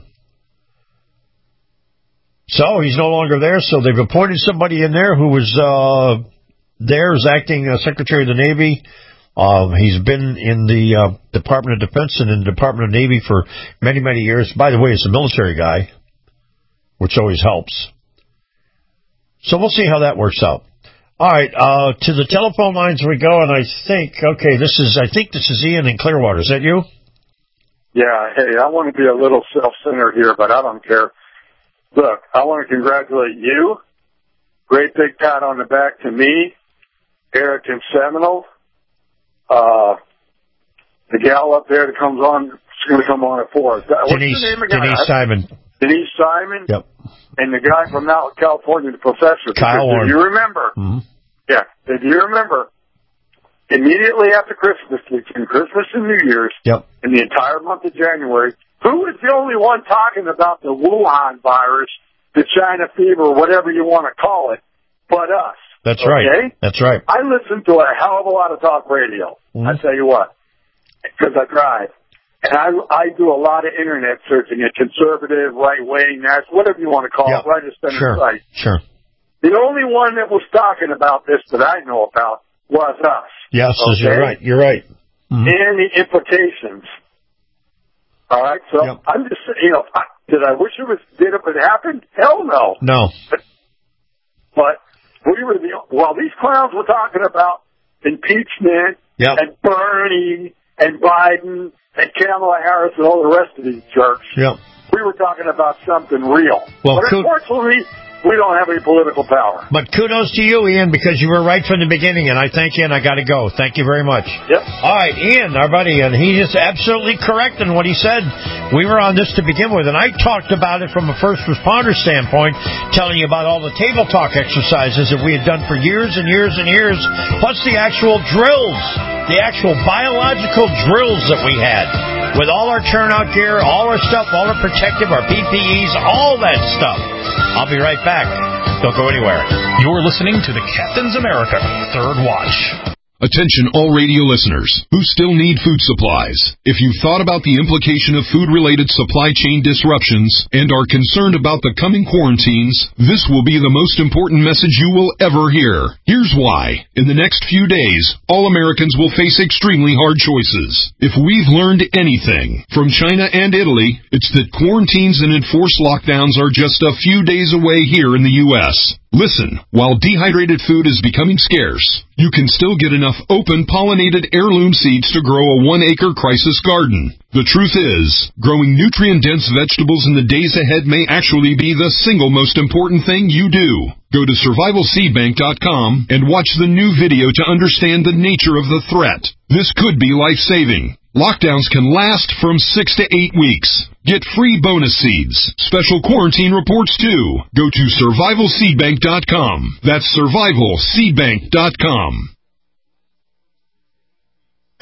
So he's no longer there, so they've appointed somebody in there who was uh, there as acting uh, Secretary of the Navy. Uh, he's been in the uh, Department of Defense and in the Department of Navy for many, many years. By the way, he's a military guy, which always helps. So we'll see how that works out. All right, uh, to the telephone lines we go, and I think, okay, this is, I think this is Ian in Clearwater. Is that you? Yeah, hey, I want to be a little self-centered here, but I don't care. Look, I want to congratulate you. Great big pat on the back to me, Eric and Seminole. Uh, the gal up there that comes on, she's going to come on at four. What's Denise, the name again? Denise Simon. Denise Simon? Yep. And the guy from out California, the professor. Kyle Warren. Do you remember? Mm-hmm. Yeah. Did you remember? Immediately after Christmas, between Christmas and New Year's, yep. in the entire month of January, who was the only one talking about the Wuhan virus, the China fever, whatever you want to call it, but us? That's okay? right. That's right. I listen to a hell of a lot of talk radio. Mm-hmm. I tell you what, because I drive. And I, I do a lot of internet searching at conservative, right-wing, that's whatever you want to call yep. it, right of center sure. site. Sure. The only one that was talking about this that I know about was us. Yes, okay? you're right. You're right. Mm-hmm. And the implications. All right, so yep. I'm just, you know, I, did I wish it was, did it would happen? Hell no. No. But, but we were the, while these clowns were talking about impeachment yep. and Bernie and Biden and Kamala Harris and all the rest of these jerks, yep. we were talking about something real. Well, but unfortunately, we don't have any political power. But kudos to you, Ian, because you were right from the beginning, and I thank you, and I got to go. Thank you very much. Yep. All right, Ian, our buddy, and he is absolutely correct in what he said. We were on this to begin with, and I talked about it from a first responder standpoint, telling you about all the table talk exercises that we had done for years and years and years, plus the actual drills, the actual biological drills that we had, with all our turnout gear, all our stuff, all our protective, our P P Es, all that stuff. I'll be right back. Don't go anywhere. You're listening to the Captain's America Third Watch. Attention all radio listeners who still need food supplies. If you've thought about the implication of food-related supply chain disruptions and are concerned about the coming quarantines, this will be the most important message you will ever hear. Here's why. In the next few days, all Americans will face extremely hard choices. If we've learned anything from China and Italy, it's that quarantines and enforced lockdowns are just a few days away here in the U S Listen, while dehydrated food is becoming scarce, you can still get enough open pollinated heirloom seeds to grow a one-acre crisis garden. The truth is, growing nutrient-dense vegetables in the days ahead may actually be the single most important thing you do. Go to survival seed bank dot com and watch the new video to understand the nature of the threat. This could be life-saving. Lockdowns can last from six to eight weeks. Get free bonus seeds, special quarantine reports too. Go to survival seed bank dot com. That's survival seed bank dot com.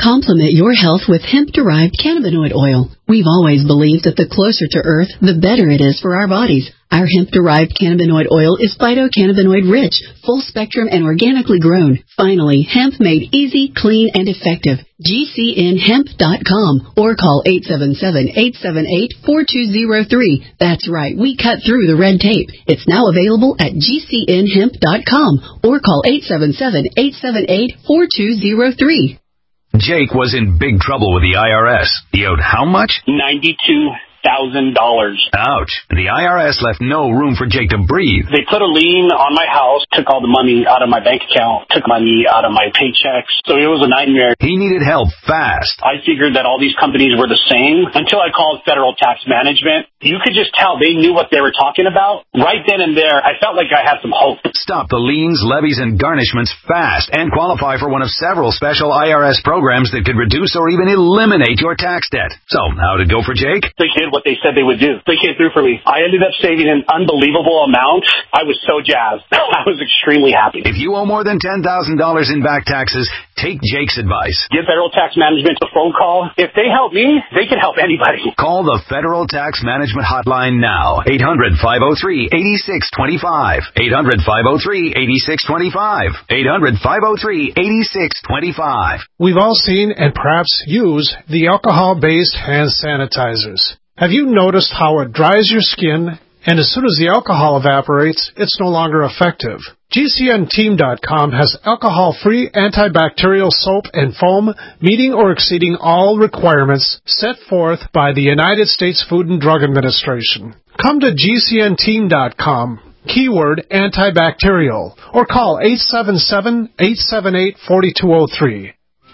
Complement your health with hemp-derived cannabinoid oil. We've always believed that the closer to Earth, the better it is for our bodies. Our hemp-derived cannabinoid oil is phytocannabinoid-rich, full-spectrum, and organically grown. Finally, hemp made easy, clean, and effective. G C N hemp dot com or call eight seven seven, eight seven eight, four two zero three. That's right, we cut through the red tape. It's now available at G C N hemp dot com or call eight seven seven, eight seven eight, four two zero three. Jake was in big trouble with the I R S. He owed how much? ninety-two thousand dollars. Ouch. The I R S left no room for Jake to breathe. They put a lien on my house, took all the money out of my bank account, took money out of my paychecks. So it was a nightmare. He needed help fast. I figured that all these companies were the same until I called Federal Tax Management. You could just tell they knew what they were talking about. Right then and there, I felt like I had some hope. Stop the liens, levies, and garnishments fast and qualify for one of several special I R S programs that could reduce or even eliminate your tax debt. So, how'd it go for Jake? They did what they said they would do. They came through for me. I ended up saving an unbelievable amount. I was so jazzed. I was extremely happy. If you owe more than ten thousand dollars in back taxes, take Jake's advice. Give Federal Tax Management a phone call. If they help me, they can help anybody. Call the Federal Tax Management Hotline now. eight hundred, five oh three, eight six two five. eight hundred, five oh three, eight six two five. eight hundred, five oh three, eight six two five. We've all seen and perhaps use the alcohol-based hand sanitizers. Have you noticed how it dries your skin, and as soon as the alcohol evaporates, it's no longer effective? G C N team dot com has alcohol-free antibacterial soap and foam meeting or exceeding all requirements set forth by the United States Food and Drug Administration. Come to G C N team dot com, keyword antibacterial, or call eight seven seven, eight seven eight, four two zero three.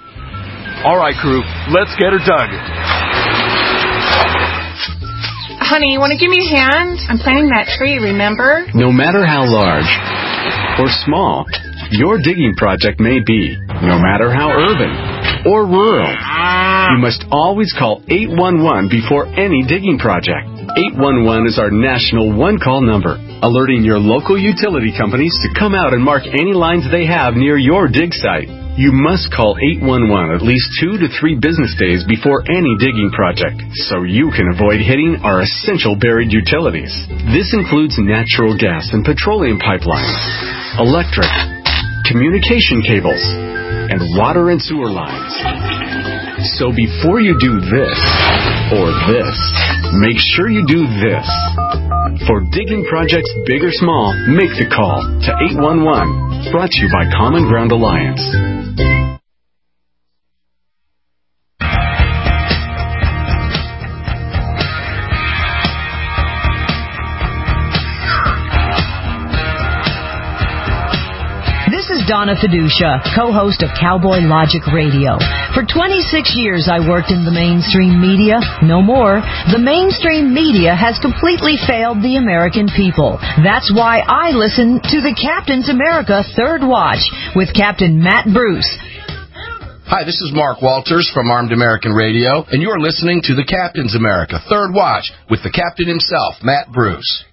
All right, crew, let's get her dug. Honey, you want to give me a hand? I'm planting that tree, remember? No matter how large or small your digging project may be, no matter how urban or rural, you must always call eight one one before any digging project. eight one one is our national one-call number, alerting your local utility companies to come out and mark any lines they have near your dig site. You must call eight one one at least two to three business days before any digging project, so you can avoid hitting our essential buried utilities. This includes natural gas and petroleum pipelines, electric, communication cables, and water and sewer lines. So before you do this or this, make sure you do this. For digging projects big or small, make the call to eight one one. Brought to you by Common Ground Alliance. This is Donna Fiducia, co-host of Cowboy Logic Radio. For twenty-six years, I worked in the mainstream media. No more. The mainstream media has completely failed the American people. That's why I listen to the Captain's America Third Watch with Captain Matt Bruce. Hi, this is Mark Walters from Armed American Radio, and you're listening to the Captain's America Third Watch with the captain himself, Matt Bruce.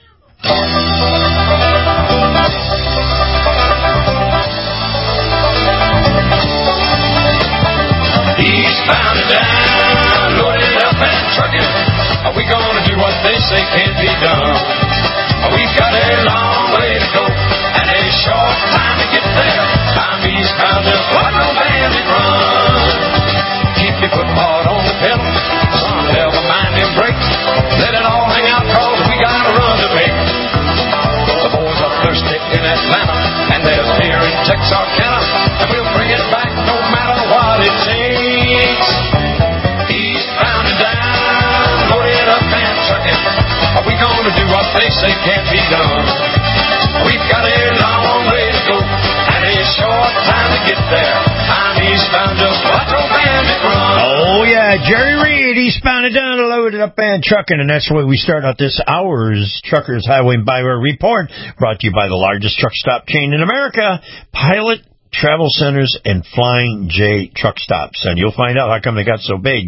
Eastbound and down, loaded up and trucking. Are we gonna do what they say can't be done? We've got a long way to go and a short time to get there. I'm eastbound, just like no bandit run. Keep your foot hard on the pedal, some never mind them brakes. Let it all hang out, cause we got a run to make. The boys are thirsty in Atlanta, and there's beer in Texarkana, and we'll bring it back no matter what it takes. Eastbound and down, loaded up and trucking. Are we gonna do what they say can't be done? We've got a long way to go and a short time to get there. I'm eastbound, just watch old bandit run. Oh, yeah, Jerry Reed, eastbound and down, loaded up and trucking. And that's the way we start out this hour's Truckers Highway and Byway Report, brought to you by the largest truck stop chain in America, Pilot Travel Centers and Flying J Truck Stops. And you'll find out how come they got so big.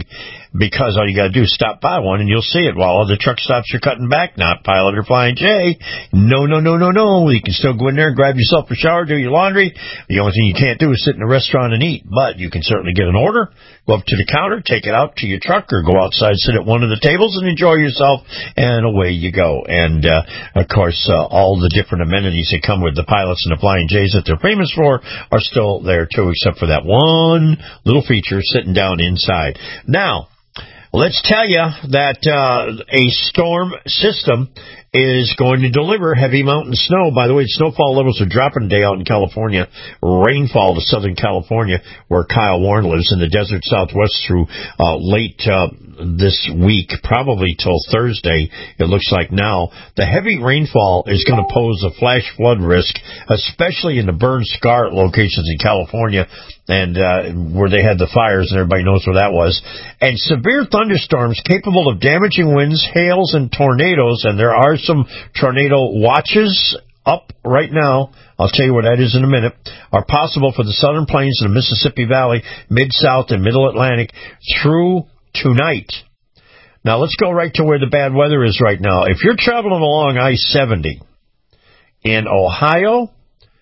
because all you got to do is stop by one and you'll see it while other truck stops are cutting back, not Pilot or Flying J. No, no, no, no, no. You can still go in there and grab yourself a shower, do your laundry. The only thing you can't do is sit in a restaurant and eat, but you can certainly get an order, go up to the counter, take it out to your truck, or go outside, sit at one of the tables and enjoy yourself, and away you go. And, uh, of course, uh, all the different amenities that come with the Pilots and the Flying J's that they're famous for are still there, too, except for that one little feature sitting down inside. Now, let's tell you that uh, a storm system is going to deliver heavy mountain snow. By the way, snowfall levels are dropping today out in California. Rainfall to Southern California, where Kyle Warren lives, in the desert Southwest through uh, late uh, this week, probably till Thursday, it looks like now. The heavy rainfall is going to pose a flash flood risk, especially in the burn scar locations in California, and uh, where they had the fires, and everybody knows where that was. And severe thunderstorms capable of damaging winds, hails, and tornadoes, and there are some tornado watches up right now. I'll tell you what that is in a minute, are possible for the southern plains and the Mississippi Valley, Mid-South, and Middle Atlantic through tonight. Now, let's go right to where the bad weather is right now. If you're traveling along I seventy in Ohio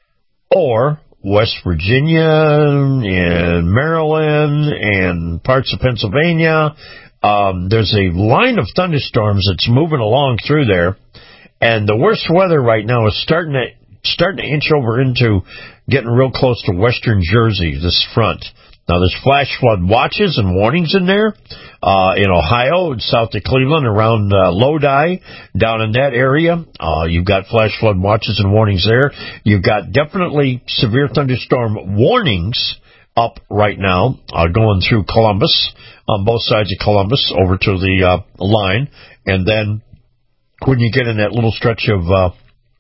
or West Virginia and Maryland and parts of Pennsylvania, um, there's a line of thunderstorms that's moving along through there, and the worst weather right now is starting to starting to inch over into getting real close to western Jersey, this front. Now, there's flash flood watches and warnings in there, uh, in Ohio and south of Cleveland, around uh, Lodi, down in that area. Uh, you've got flash flood watches and warnings there. You've got definitely severe thunderstorm warnings up right now, uh, going through Columbus, on both sides of Columbus, over to the uh, line. And then when you get in that little stretch of, uh,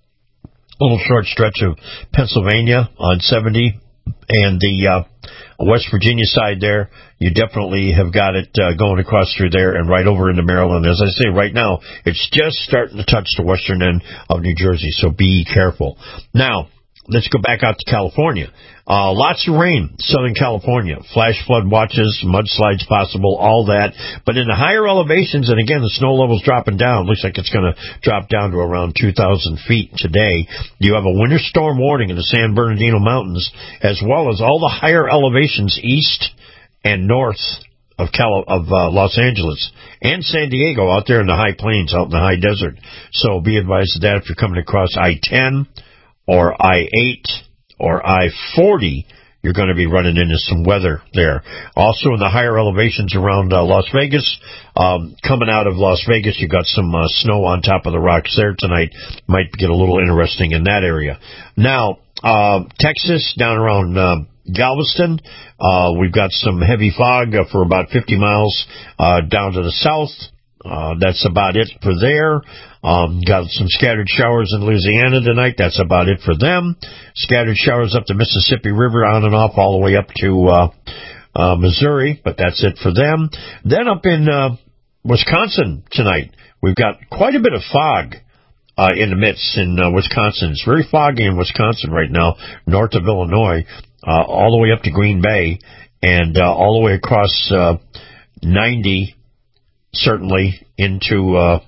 little short stretch of Pennsylvania on seventy and the uh, West Virginia side there, you definitely have got it uh, going across through there and right over into Maryland. As I say, right now, it's just starting to touch the western end of New Jersey, so be careful. Now, let's go back out to California. Uh, lots of rain, Southern California. Flash flood watches, mudslides possible, all that. But in the higher elevations, and again, the snow level's dropping down. Looks like it's going to drop down to around two thousand feet today. You have a winter storm warning in the San Bernardino Mountains, as well as all the higher elevations east and north of Cal- of uh, Los Angeles and San Diego, out there in the high plains, out in the high desert. So be advised of that if you're coming across I ten or I eight or I forty, you're going to be running into some weather there. Also in the higher elevations around uh, Las Vegas, um, coming out of Las Vegas, you got some uh, snow on top of the rocks there tonight. Might get a little interesting in that area. Now, uh, Texas, down around uh, Galveston, uh, we've got some heavy fog uh, for about fifty miles uh, down to the south. Uh, that's about it for there. Um, got some scattered showers in Louisiana tonight. That's about it for them. Scattered showers up the Mississippi River, on and off, all the way up to uh, uh, Missouri, but that's it for them. Then up in uh, Wisconsin tonight, we've got quite a bit of fog uh, in the midst in uh, Wisconsin. It's very foggy in Wisconsin right now, north of Illinois, uh, all the way up to Green Bay, and uh, all the way across uh, ninety, certainly into uh,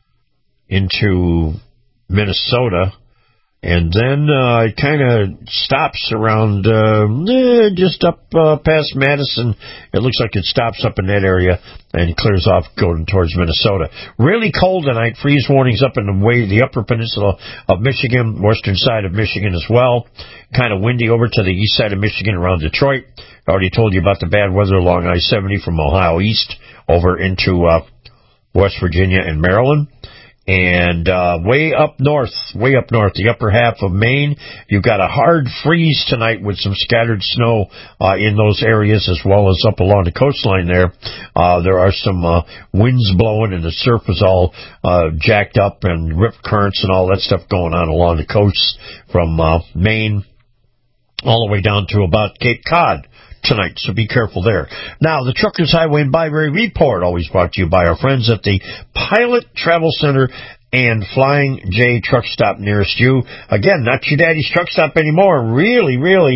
into Minnesota, and then uh, it kind of stops around uh, eh, just up uh, past Madison. It looks like it stops up in that area and clears off going towards Minnesota. Really cold tonight. Freeze warnings up in the way the upper peninsula of Michigan, western side of Michigan as well. Kind of windy over to the east side of Michigan around Detroit. I already told you about the bad weather along I seventy from Ohio east over into uh, West Virginia and Maryland. And uh, way up north, way up north, the upper half of Maine, you've got a hard freeze tonight with some scattered snow uh, in those areas, as well as up along the coastline there. Uh, there are some uh, winds blowing, and the surf is all uh, jacked up, and rip currents and all that stuff going on along the coast from uh, Maine all the way down to about Cape Cod tonight, so be careful there. Now, the Truckers Highway and Byberry Report, always brought to you by our friends at the Pilot Travel Center and Flying J Truck Stop nearest you. Again, not your daddy's truck stop anymore. Really, really,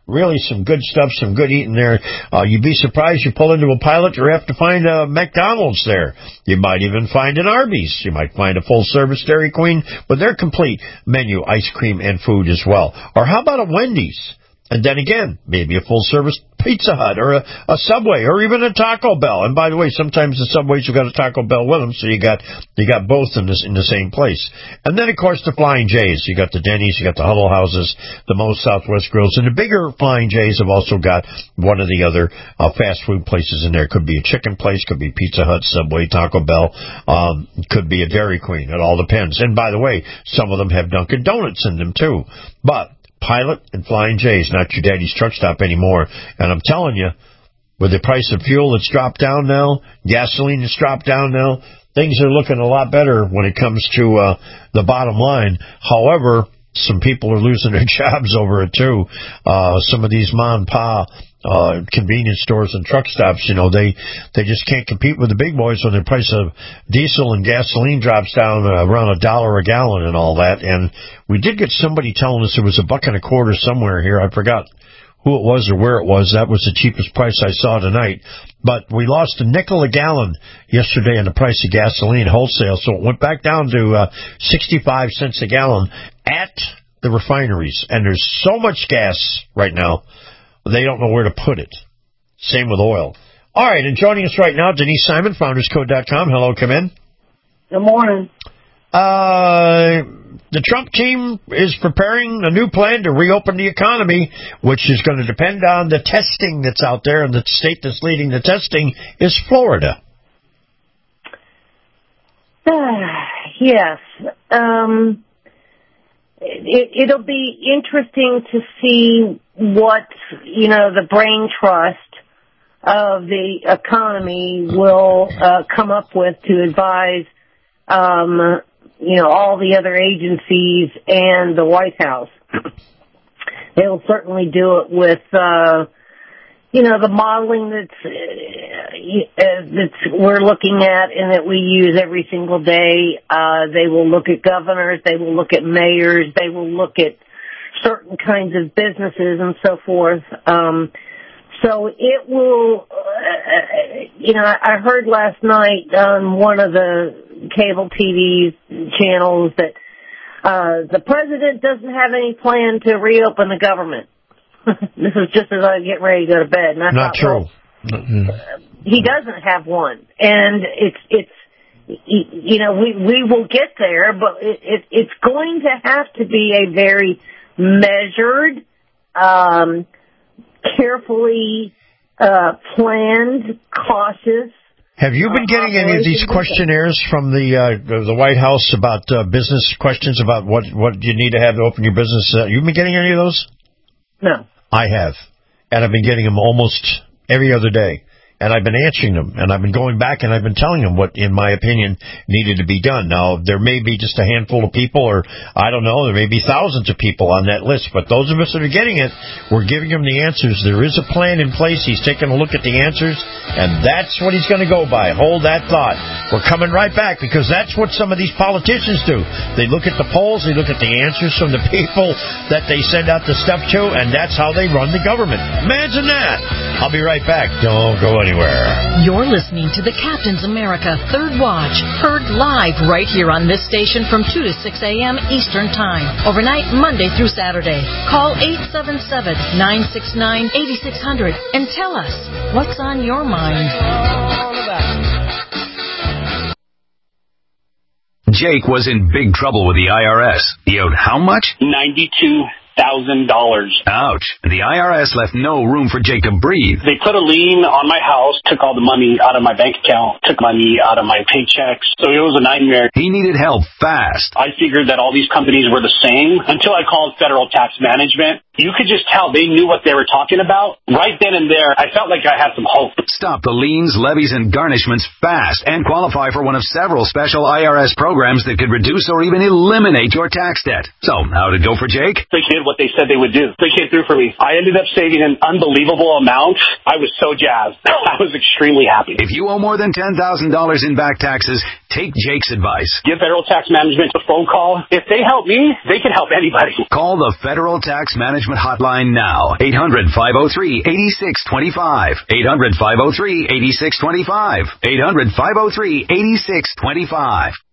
really some good stuff, some good eating there. Uh, you'd be surprised you pull into a Pilot, you have to find a McDonald's there. You might even find an Arby's. You might find a full-service Dairy Queen with their complete menu, ice cream and food as well. Or how about a Wendy's? And then again, maybe a full-service Pizza Hut or a, a Subway or even a Taco Bell. And by the way, sometimes the Subways have got a Taco Bell with them, so you got you got both in this in the same place. And then, of course, the Flying J's. You got the Denny's, you got the Huddle Houses, the Moe's Southwest Grills, and the bigger Flying J's have also got one of the other uh, fast food places in there. Could be a chicken place, could be Pizza Hut, Subway, Taco Bell, um, could be a Dairy Queen. It all depends. And by the way, some of them have Dunkin' Donuts in them too. But Pilot and Flying J's, not your daddy's truck stop anymore. And I'm telling you, with the price of fuel that's dropped down now, gasoline that's dropped down now, things are looking a lot better when it comes to uh, the bottom line. However, some people are losing their jobs over it too. Uh, some of these mom and pop uh, convenience stores and truck stops, you know, they, they just can't compete with the big boys when the price of diesel and gasoline drops down uh, around a dollar a gallon and all that. And we did get somebody telling us it was a buck and a quarter somewhere here. I forgot who it was or where it was. That was the cheapest price I saw tonight. But we lost a nickel a gallon yesterday in the price of gasoline wholesale, so it went back down to uh, sixty-five cents a gallon at the refineries. And there's so much gas right now, they don't know where to put it. Same with oil. All right, and joining us right now, Denise Simon, founders code dot com. Hello, come in. Good morning. Uh, the Trump team is preparing a new plan to reopen the economy, which is going to depend on the testing that's out there, and the state that's leading the testing is Florida. Uh, yes. Um, it, it'll be interesting to see what, you know, the brain trust of the economy will uh, come up with to advise um you know, all the other agencies and the White House. They'll certainly do it with, uh, you know, the modeling that's, uh, that's we're looking at and that we use every single day. Uh, they will look at governors, they will look at mayors, they will look at certain kinds of businesses and so forth. Um, so it will, uh, you know, I heard last night on one of the cable T V channels that uh the president doesn't have any plan to reopen the government. This is just as I get ready to go to bed. And I Not thought, true. Well, uh, he doesn't have one, and it's it's you know we we will get there, but it, it it's going to have to be a very measured, um, carefully uh planned, cautious. Have you been getting any of these questionnaires from the uh, the White House about uh, business questions about what what you need to have to open your business? Uh, you've been getting any of those? No. I have, and I've been getting them almost every other day. And I've been answering them, and I've been going back, and I've been telling them what, in my opinion, needed to be done. Now, there may be just a handful of people, or I don't know, there may be thousands of people on that list, but those of us that are getting it, we're giving them the answers. There is a plan in place. He's taking a look at the answers, and that's what he's going to go by. Hold that thought. We're coming right back, because that's what some of these politicians do. They look at the polls, they look at the answers from the people that they send out the stuff to, and that's how they run the government. Imagine that. I'll be right back. Don't go anywhere. You're listening to the Captain's America Third Watch, heard live right here on this station from two to six a.m. Eastern Time, overnight Monday through Saturday. Call eight seven seven, nine six nine, eight six zero zero and tell us what's on your mind. Jake was in big trouble with the I R S. He owed how much? ninety-two thousand dollars. Ouch. The I R S left no room for Jake to breathe. They put a lien on my house, took all the money out of my bank account, took money out of my paychecks. So it was a nightmare. He needed help fast. I figured that all these companies were the same until I called Federal Tax Management. You could just tell they knew what they were talking about. Right then and there, I felt like I had some hope. Stop the liens, levies, and garnishments fast and qualify for one of several special I R S programs that could reduce or even eliminate your tax debt. So, how'd it go for Jake? They did what they said they would do. They came through for me. I ended up saving an unbelievable amount. I was so jazzed. I was extremely happy. If you owe more than ten thousand dollars in back taxes, take Jake's advice. Give Federal Tax Management a phone call. If they help me, they can help anybody. Call the Federal Tax Management Management Hotline now. eight hundred, five oh three, eight six two five. eight hundred, five oh three, eight six two five. eight hundred, five oh three, eight six two five.